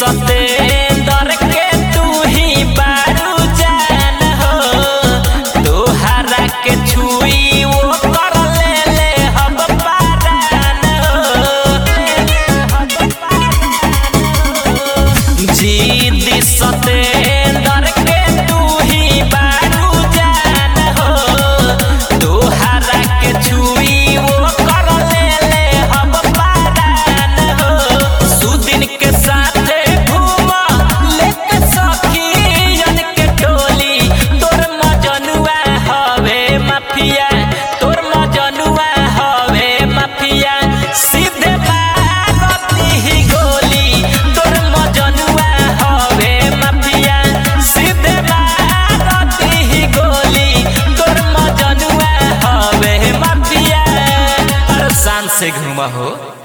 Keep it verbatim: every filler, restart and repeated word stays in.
सतेंदर के तू ही बारू जान हो, तोहरा के छुई वो कर ले ले हम पारान हो। जीदी सतेंदर के तू ही बारू जान हो, तोहरा के छुई वो कर ले ले हम पारान हो। सुदिन के साथ तोर मजनुआ हवे माफिया, सीधे मारती ही गोली। तोर मजनुआ हवे माफिया, सीधे मारती ही गोली। तोर मजनुआ हवे माफिया, शान से घुमा हो।